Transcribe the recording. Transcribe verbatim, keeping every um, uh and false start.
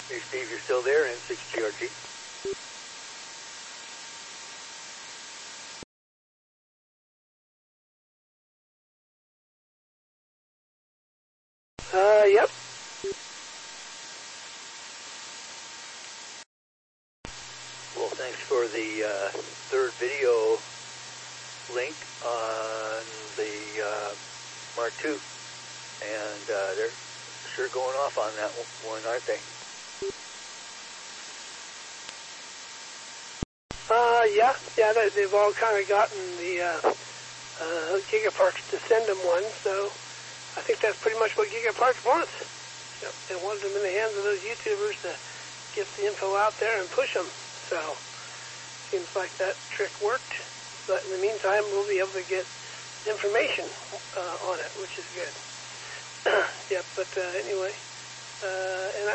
Hey, Steve, you're still there, N six G R G. Uh, yep. Well, thanks for the uh, third video link on the uh, Mark two. And uh, they're sure going off on that one, aren't they? Uh, yeah, yeah, they, they've all kind of gotten the uh, uh, Gigaparks to send them one, so I think that's pretty much what Gigaparks wants. Yep, they wanted them in the hands of those YouTubers to get the info out there and push them. So, seems like that trick worked. But in the meantime, we'll be able to get information uh, on it, which is good. Yep, but uh, anyway, uh, and I